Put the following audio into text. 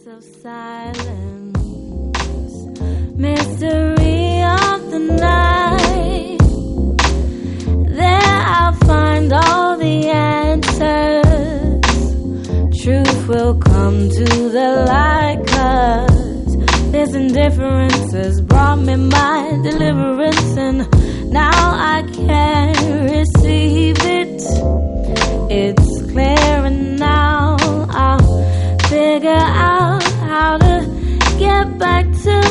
of silence, mystery of the night. There I'll find all the answers. Truth will come to the light, 'cause this indifference has brought me my deliverance, and now I can receive it. It's clear, and now I'll figure out how to get back to